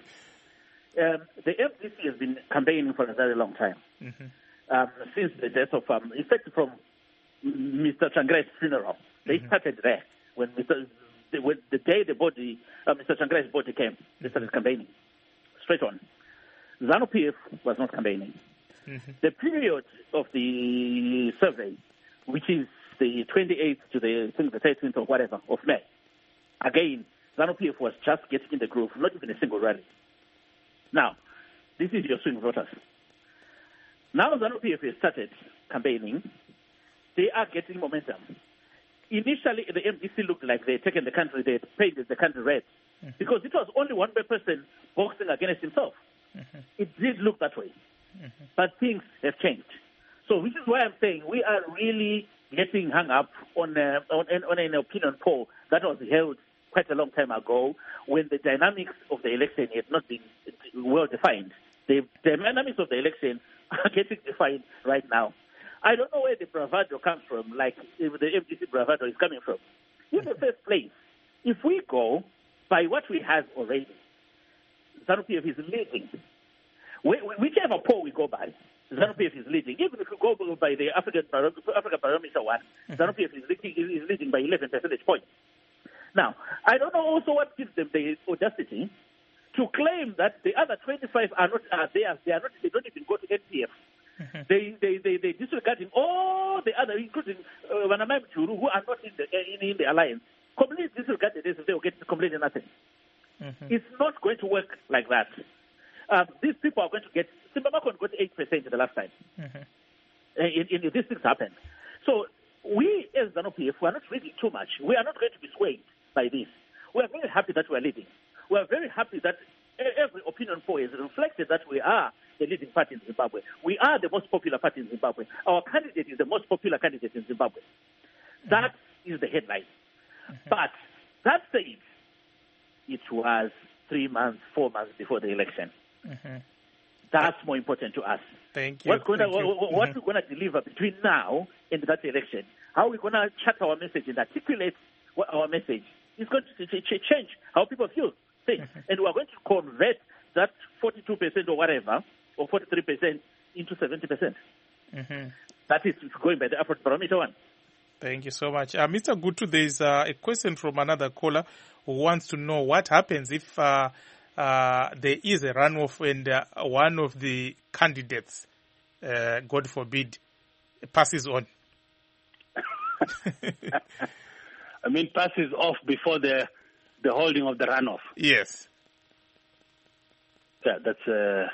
the FDC has been campaigning for a very long time. Since the death of, in fact, from Mr. Tsvangirai's funeral. They started there. When the day the body, Mr. Tsvangirai's body came, they started campaigning. Straight on. ZANU-PF was not campaigning. The period of the survey, which is the 28th to the 13th or whatever of May, again, ZANU-PF was just getting in the groove, not even a single rally. Now, this is your swing voters. Now ZANU-PF has started campaigning. They are getting momentum. Initially, the MDC looked like they had taken the country, they had painted the country red, because it was only one person boxing against himself. It did look that way. But things have changed. So which is why I'm saying we are really getting hung up on an opinion poll that was held quite a long time ago when the dynamics of the election had not been well defined. The dynamics of the election are getting defined right now. I don't know where the bravado comes from, like if the FDC bravado is coming from. In the first place, if we go by what we have already, ZANU-PF is leading. Whichever poll we go by, ZANU-PF is leading. Even if we go by the Africa Barometer one, ZANU-PF is leading by 11 percentage points. Now, I don't know also what gives them the audacity to claim that the other 25 are not theirs. They don't even go to NPF. They disregarding all the other, including Wanamai Churu, who are not in the alliance. Completely disregarded as if they will get completely nothing. It's not going to work like that. These people are going to get, Simbamako got 8% the last time. In these things happened. So we as ZANU-PF, we are not reading too much. We are not going to be swayed by this. We are very happy that we are leading. We are very happy that every opinion poll has reflected that we are the leading party in Zimbabwe. We are the most popular party in Zimbabwe. Our candidate is the most popular candidate in Zimbabwe. That is the headline. But that said, it was 3 months, 4 months before the election. That's more important to us. Thank you. What we're going to deliver between now and that election, how we're going to chat our message and articulate our message is going to change how people feel things. And we're going to convert that 42% or whatever, or 43% into 70%. That is going by the Africa Barometer one. Thank you so much. Mr. Gutu, there is a question from another caller who wants to know what happens if there is a runoff and one of the candidates, God forbid, passes on. I mean, passes off before the holding of the runoff. Yes. Yeah, that's.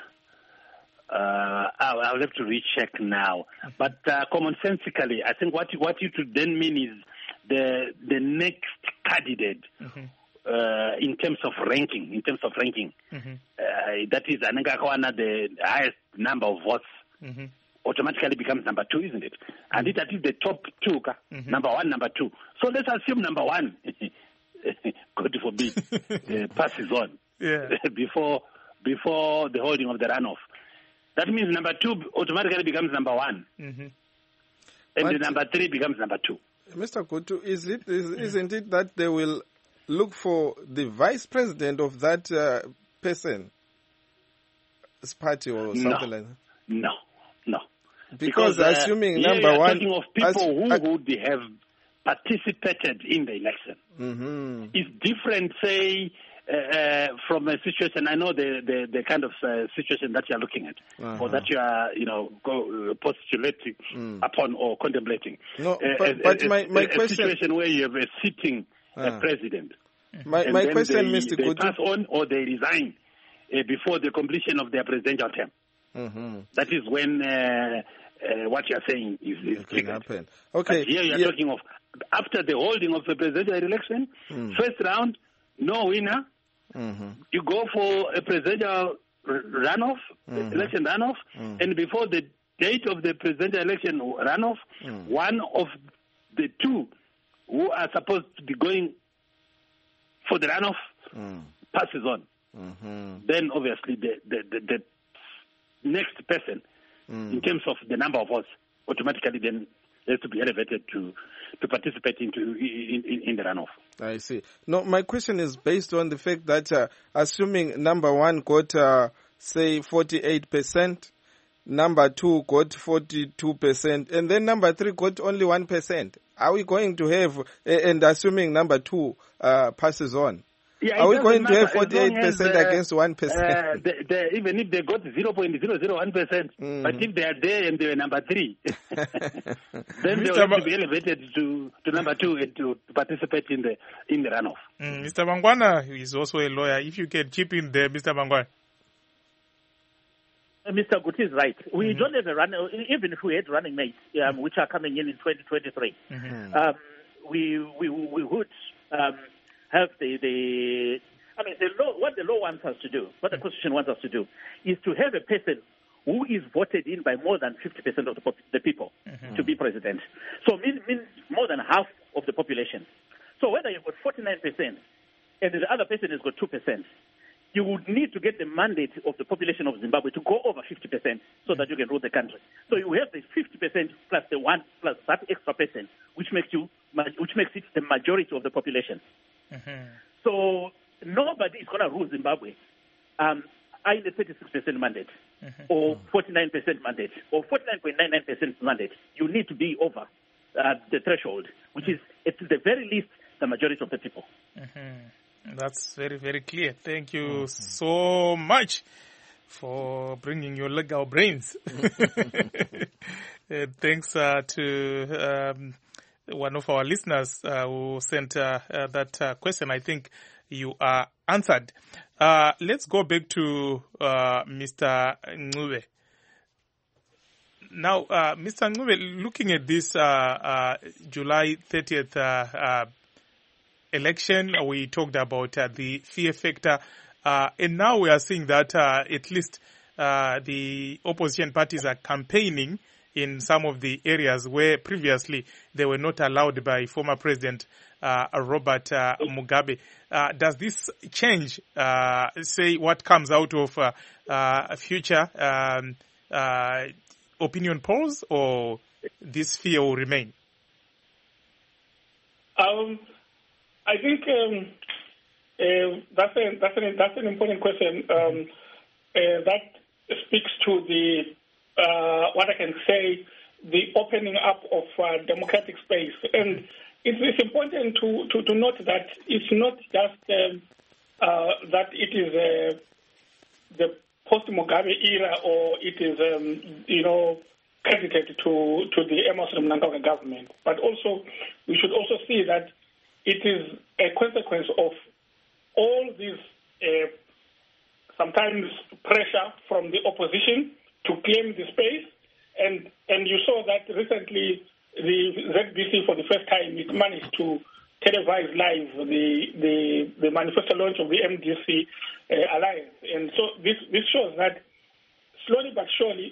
I'll have to recheck now. But commonsensically, I think what you should then mean is the next candidate. In terms of ranking, that is Anengakwana, the highest number of votes, automatically becomes number 2, isn't it? And it is the top 2, number 1, number 2. So let's assume number 1, God forbid, passes on before the holding of the runoff. That means number 2 automatically becomes number 1, and the number 3 becomes number 2. Mr. Gutu, isn't it that they will look for the vice president of that person's party or something like that? No. Because assuming number 1... talking of people who would have participated in the election. It's different, say, from a situation, I know the kind of situation that you are looking at, or that you are, postulating upon or contemplating. No, but my question, a situation where you have a sitting president. My question, Mr. They Guti, pass on or they resign before the completion of their presidential term. That is when what you are saying is can happen. Okay. But here you are talking of after the holding of the presidential election, first round, no winner. You go for a presidential runoff, election runoff, and before the date of the presidential election runoff, one of the two who are supposed to be going for the runoff passes on. Then obviously the next person, in terms of the number of votes, automatically then has to be elevated to participate in the runoff. I see. No, my question is based on the fact that assuming number one got say 48%, number two got 42%, and then number three got only 1%. Are we going to have, and assuming number two passes on, are we going to have 48% against 1%? Even if they got 0.001%, but if they are there and they are number three, then they will have to be elevated to number two and to participate in the runoff. Mr. Mangwana is also a lawyer. If you can chip in there, Mr. Mangwana. Mr. Guti is right. We don't have a running, even if we had running mates, which are coming in 2023. We would have the law. What the law wants us to do, what the Constitution wants us to do, is to have a person who is voted in by more than 50% of the people to be president. So means more than half of the population. So whether you've got 49% and the other person has got 2%, you would need to get the mandate of the population of Zimbabwe to go over 50% so that you can rule the country. So you have the 50% plus the one plus that extra person, which makes it the majority of the population. So nobody is going to rule Zimbabwe either 36% mandate or 49% mandate or 49.99% mandate. You need to be over the threshold, which is at the very least the majority of the people. That's very, very clear. Thank you so much for bringing your legal brains. Thanks to one of our listeners who sent that question. I think you are answered. Let's go back to Mr. Ncube. Now, Mr. Ncube, looking at this July 30th election, we talked about the fear factor, and now we are seeing that at least the opposition parties are campaigning in some of the areas where previously they were not allowed by former President Robert Mugabe. Does this change, say, what comes out of future opinion polls, or this fear will remain? I think that's an important question. That speaks to the what I can say, the opening up of democratic space, and it's important to note that it's not just that it is the post-Mugabe era, or it is credited to the Emmerson Mnangagwa government, but also we should also see that it is a consequence of all these sometimes pressure from the opposition to claim the space, and you saw that recently the ZBC for the first time it managed to televise live the manifesto launch of the MDC alliance, and so this shows that slowly but surely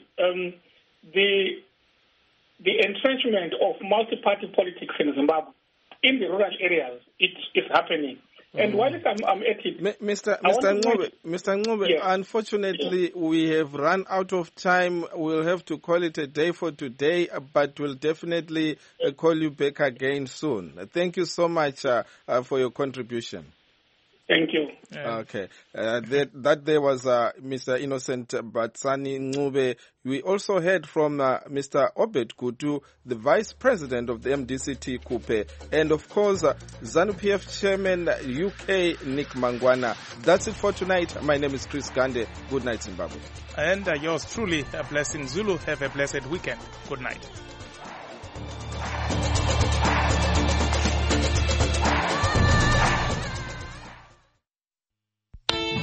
the entrenchment of multi-party politics in Zimbabwe in the rural areas, it's happening. And while I'm at it, Mr. Ncube, yes. Unfortunately, we have run out of time. We'll have to call it a day for today, but we'll definitely call you back again soon. Thank you so much for your contribution. Thank you. Okay. That there was Mr. Innocent Batsani Ncube. We also heard from Mr. Obed Kutu, the Vice President of the MDCT Kupe, and of course ZANU-PF Chairman UK Nick Mangwana. That's it for tonight. My name is Chris Gande. Good night, Zimbabwe. And yours truly, a blessing Zulu. Have a blessed weekend. Good night.